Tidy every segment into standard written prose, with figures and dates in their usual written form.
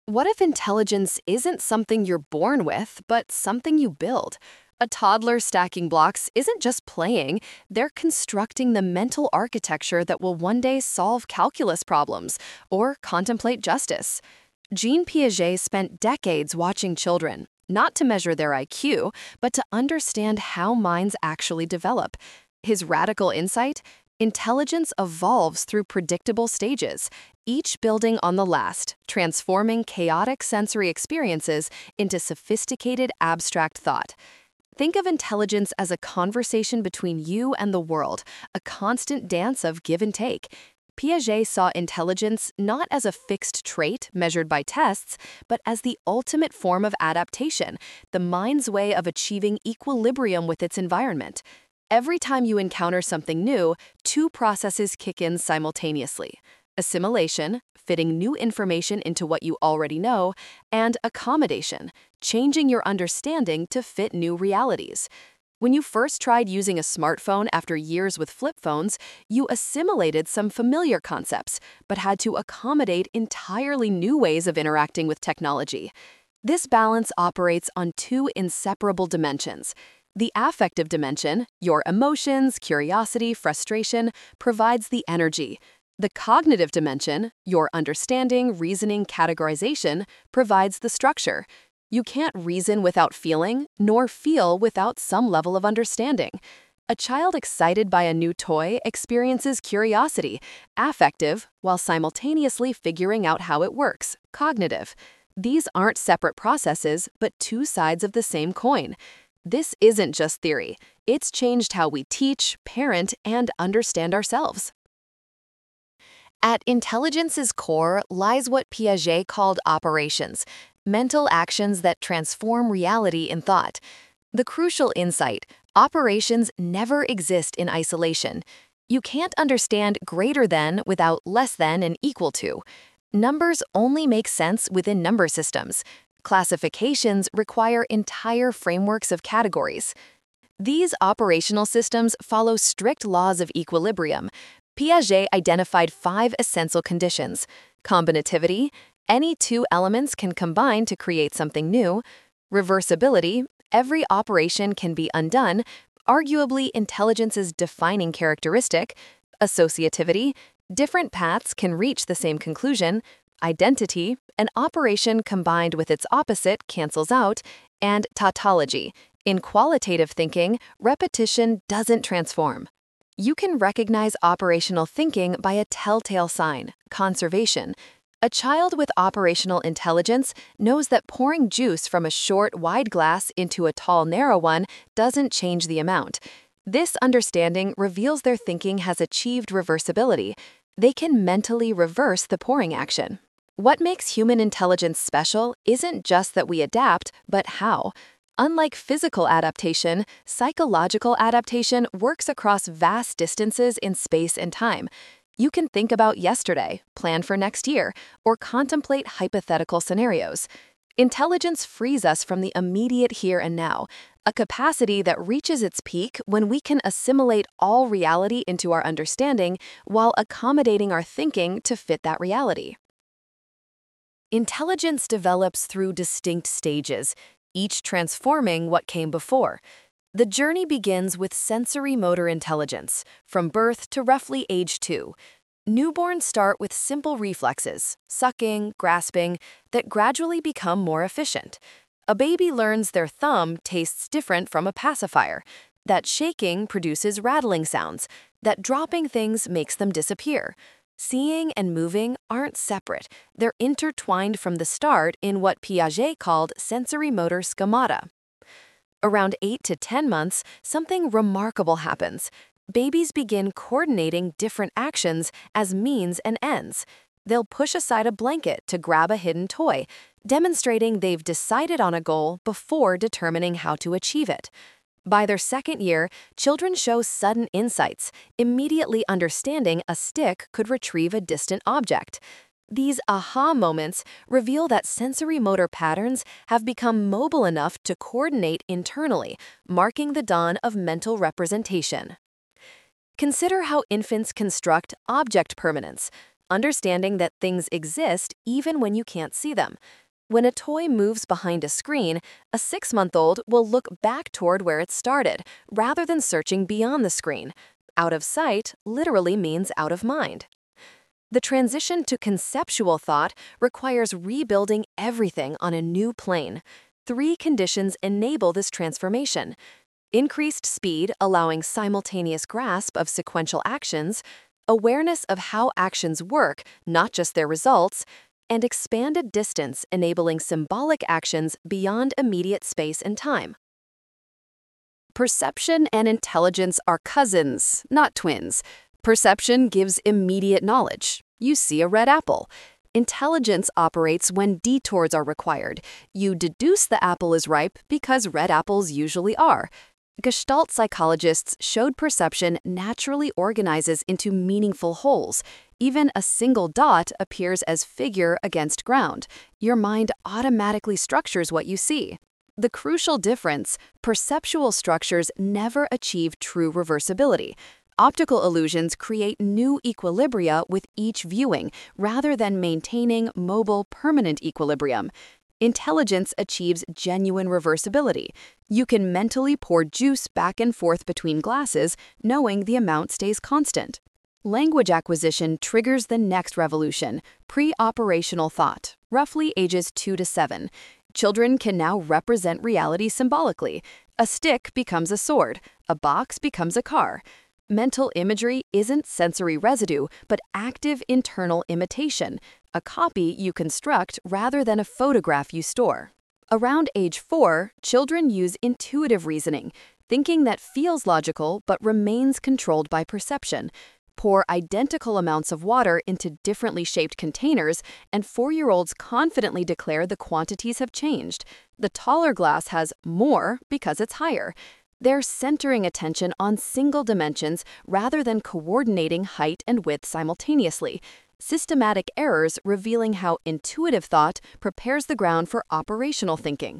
What if intelligence isn't something you're born with, but something you build? A toddler stacking blocks isn't just playing, they're constructing the mental architecture that will one day solve calculus problems or contemplate justice. Jean Piaget spent decades watching children, not to measure their IQ, but to understand how minds actually develop. His radical insight? Intelligence evolves through predictable stages, each building on the last, transforming chaotic sensory experiences into sophisticated abstract thought. Think of intelligence as a conversation between you and the world, a constant dance of give and take. Piaget saw intelligence not as a fixed trait measured by tests, but as the ultimate form of adaptation, the mind's way of achieving equilibrium with its environment. Every time you encounter something new, two processes kick in simultaneously: assimilation, fitting new information into what you already know, and accommodation, changing your understanding to fit new realities. When you first tried using a smartphone after years with flip phones, you assimilated some familiar concepts, but had to accommodate entirely new ways of interacting with technology. This balance operates on two inseparable dimensions. The affective dimension, your emotions, curiosity, frustration, provides the energy. The cognitive dimension, your understanding, reasoning, categorization, provides the structure. You can't reason without feeling, nor feel without some level of understanding. A child excited by a new toy experiences curiosity, affective, while simultaneously figuring out how it works, cognitive. These aren't separate processes, but two sides of the same coin. This isn't just theory. It's changed how we teach, parent, and understand ourselves. At intelligence's core lies what Piaget called operations, mental actions that transform reality in thought. The crucial insight: operations never exist in isolation. You can't understand greater than without less than and equal to. Numbers only make sense within number systems. Classifications require entire frameworks of categories. These operational systems follow strict laws of equilibrium. Piaget identified five essential conditions: combinativity, any two elements can combine to create something new; reversibility, every operation can be undone, arguably intelligence's defining characteristic; associativity, different paths can reach the same conclusion; identity, an operation combined with its opposite cancels out; and tautology. In qualitative thinking, repetition doesn't transform. You can recognize operational thinking by a telltale sign: conservation. A child with operational intelligence knows that pouring juice from a short, wide glass into a tall, narrow one doesn't change the amount. This understanding reveals their thinking has achieved reversibility. They can mentally reverse the pouring action. What makes human intelligence special isn't just that we adapt, but how. Unlike physical adaptation, psychological adaptation works across vast distances in space and time. You can think about yesterday, plan for next year, or contemplate hypothetical scenarios. Intelligence frees us from the immediate here and now, a capacity that reaches its peak when we can assimilate all reality into our understanding while accommodating our thinking to fit that reality. Intelligence develops through distinct stages, each transforming what came before. The journey begins with sensory motor intelligence, from birth to roughly age 2. Newborns start with simple reflexes, sucking, grasping, that gradually become more efficient. A baby learns their thumb tastes different from a pacifier, that shaking produces rattling sounds, that dropping things makes them disappear. Seeing and moving aren't separate, they're intertwined from the start in what Piaget called sensory motor schemata. Around 8 to 10 months, something remarkable happens. Babies begin coordinating different actions as means and ends. They'll push aside a blanket to grab a hidden toy, demonstrating they've decided on a goal before determining how to achieve it. By their second year, children show sudden insights, immediately understanding a stick could retrieve a distant object. These aha moments reveal that sensory motor patterns have become mobile enough to coordinate internally, marking the dawn of mental representation. Consider how infants construct object permanence. understanding that things exist even when you can't see them. When a toy moves behind a screen, a 6-month-old will look back toward where it started, rather than searching beyond the screen. Out of sight literally means out of mind. The transition to conceptual thought requires rebuilding everything on a new plane. 3 conditions enable this transformation: increased speed, allowing simultaneous grasp of sequential actions; awareness of how actions work, not just their results; and expanded distance, enabling symbolic actions beyond immediate space and time. Perception and intelligence are cousins, not twins. Perception gives immediate knowledge. You see a red apple. Intelligence operates when detours are required. You deduce the apple is ripe because red apples usually are. Gestalt psychologists showed perception naturally organizes into meaningful wholes. Even a single dot appears as figure against ground. Your mind automatically structures what you see. The crucial difference: perceptual structures never achieve true reversibility. Optical illusions create new equilibria with each viewing, rather than maintaining mobile, permanent equilibrium. Intelligence achieves genuine reversibility. You can mentally pour juice back and forth between glasses, knowing the amount stays constant. Language acquisition triggers the next revolution: pre-operational thought, roughly ages 2 to 7. Children can now represent reality symbolically. A stick becomes a sword, a box becomes a car. Mental imagery isn't sensory residue, but active internal imitation, a copy you construct rather than a photograph you store. Around age 4, children use intuitive reasoning, thinking that feels logical but remains controlled by perception. Pour identical amounts of water into differently shaped containers, and 4-year-olds confidently declare the quantities have changed. The taller glass has more because it's higher. They're centering attention on single dimensions rather than coordinating height and width simultaneously. Systematic errors revealing how intuitive thought prepares the ground for operational thinking.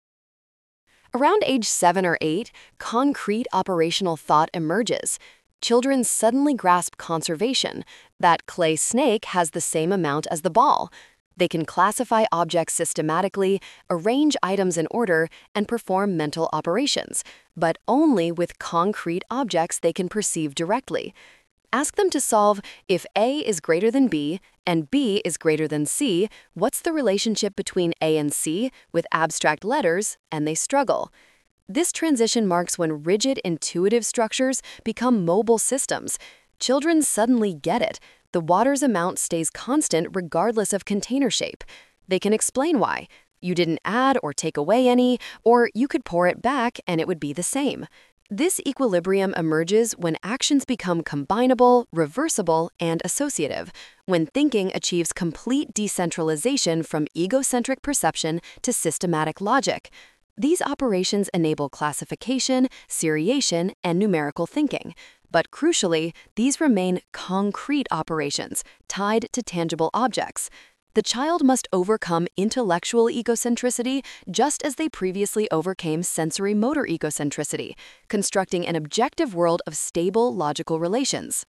Around age 7 or 8, concrete operational thought emerges. Children suddenly grasp conservation. That clay snake has the same amount as the ball. They can classify objects systematically, arrange items in order, and perform mental operations, but only with concrete objects they can perceive directly. Ask them to solve: if A is greater than B and B is greater than C, what's the relationship between A and C with abstract letters, and they struggle. This transition marks when rigid intuitive structures become mobile systems. Children suddenly get it. The water's amount stays constant regardless of container shape. They can explain why. You didn't add or take away any, or you could pour it back and it would be the same. This equilibrium emerges when actions become combinable, reversible, and associative, when thinking achieves complete decentralization from egocentric perception to systematic logic. These operations enable classification, seriation, and numerical thinking. But crucially, these remain concrete operations, tied to tangible objects. The child must overcome intellectual egocentricity just as they previously overcame sensory motor egocentricity, constructing an objective world of stable logical relations.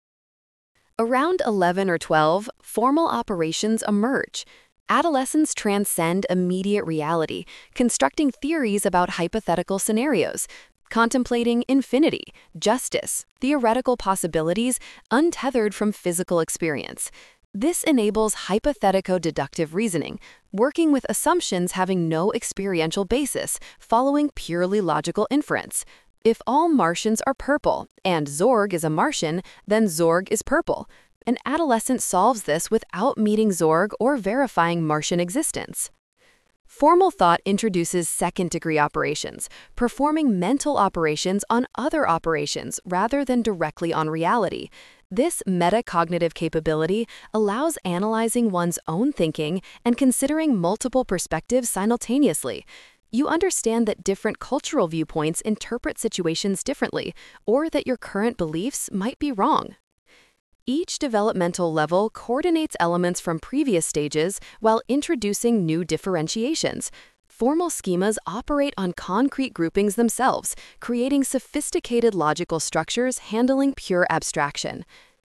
Around 11 or 12, formal operations emerge. Adolescents transcend immediate reality, constructing theories about hypothetical scenarios, contemplating infinity, justice, theoretical possibilities untethered from physical experience. This enables hypothetico-deductive reasoning, working with assumptions having no experiential basis, following purely logical inference. If all Martians are purple and Zorg is a Martian, then Zorg is purple. An adolescent solves this without meeting Zorg or verifying Martian existence. Formal thought introduces second-degree operations, performing mental operations on other operations rather than directly on reality. This metacognitive capability allows analyzing one's own thinking and considering multiple perspectives simultaneously. You understand that different cultural viewpoints interpret situations differently, or that your current beliefs might be wrong. Each developmental level coordinates elements from previous stages while introducing new differentiations. Formal schemas operate on concrete groupings themselves, creating sophisticated logical structures handling pure abstraction.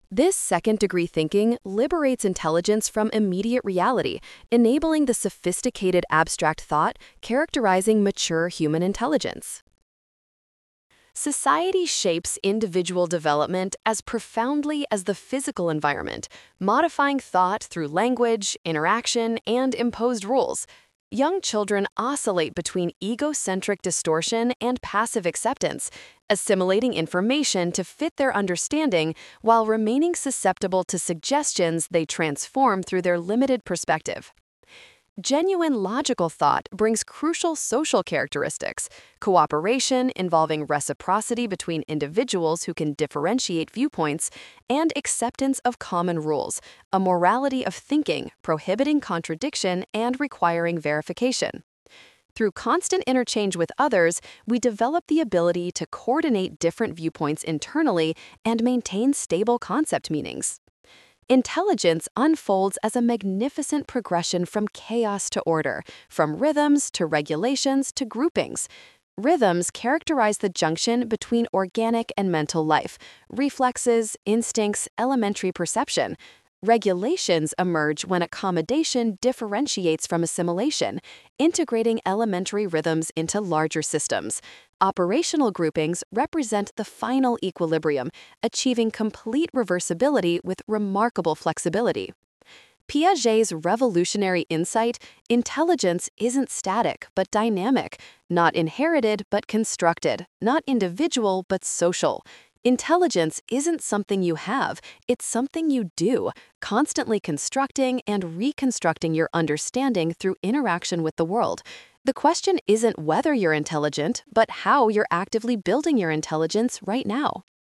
This second-degree thinking liberates intelligence from immediate reality, enabling the sophisticated abstract thought characterizing mature human intelligence. Society shapes individual development as profoundly as the physical environment, modifying thought through language, interaction, and imposed rules. Young children oscillate between egocentric distortion and passive acceptance, assimilating information to fit their understanding while remaining susceptible to suggestions they transform through their limited perspective. Genuine logical thought brings crucial social characteristics, cooperation involving reciprocity between individuals who can differentiate viewpoints, and acceptance of common rules, a morality of thinking prohibiting contradiction and requiring verification. Through constant interchange with others, we develop the ability to coordinate different viewpoints internally and maintain stable concept meanings. Intelligence unfolds as a magnificent progression from chaos to order, from rhythms to regulations to groupings. Rhythms characterize the junction between organic and mental life, reflexes, instincts, elementary perception. Regulations emerge when accommodation differentiates from assimilation, integrating elementary rhythms into larger systems. Operational groupings represent the final equilibrium, achieving complete reversibility with remarkable flexibility. Piaget's revolutionary insight: intelligence isn't static but dynamic, not inherited but constructed, not individual but social. Intelligence isn't something you have, it's something you do, constantly constructing and reconstructing your understanding through interaction with the world. The question isn't whether you're intelligent, but how you're actively building your intelligence right now.